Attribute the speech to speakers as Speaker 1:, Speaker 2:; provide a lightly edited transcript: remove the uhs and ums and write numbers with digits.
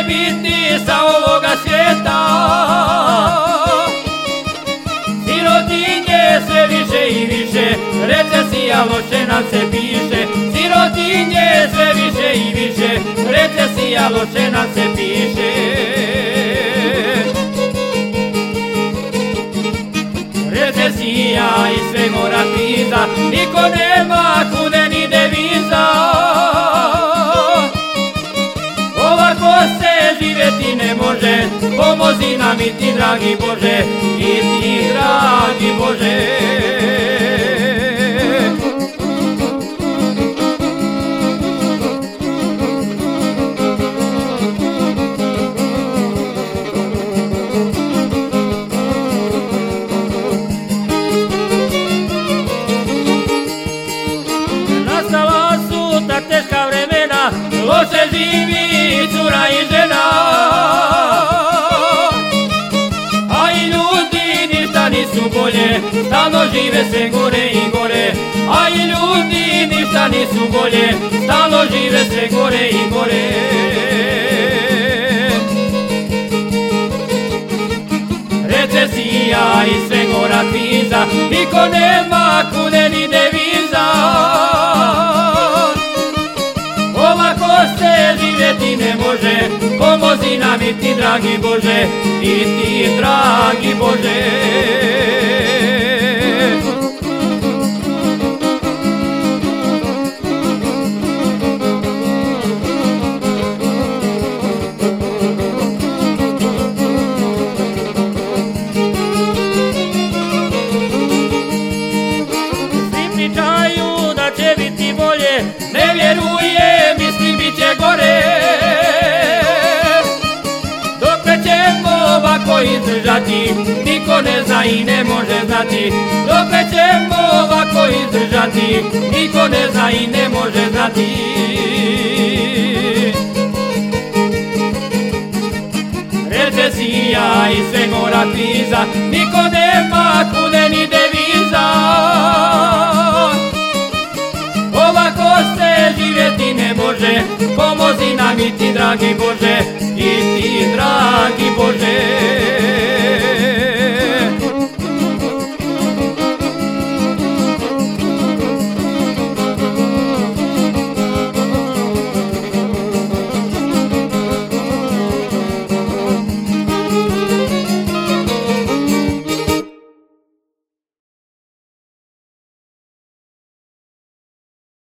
Speaker 1: biti sa ovoga svijeta. Sirotinje sve više i više, recesija loše nam se piše. Sirotinje sve više i više, recesija loše nam se piše. Recesija i sve mora kriza, niko nema kude ni deviza. Ovako se živjeti ne može, pomozi nam i ti dragi Bože, i ti dragi Bože. Nastala su tak teška vremena, loše živi cura i žena. A i ljudi ništa nisu bolje, stalno žive sve gore i gore. A i ljudi ništa nisu bolje, stalno žive sve gore i gore. Recesija i sve gora kriza, niko nema kude ni deviza. Ovako se živjeti ne može, pomozi nam i ti dragi Bože, i ti dragi Bože. Svi pričaju da će biti bolje, ne vjerujem, mislim bit će gore. Dokle ćemo ovako izdržati, niko ne zna i ne može znati. Dokle ćemo ovako izdržati, niko ne zna i ne može znati. Recesija i sve gora kriza, niko nema kude ni deviza. Ovako se živjeti ne može, pomozi nam i ti dragi Bože, i ti dragi Bože.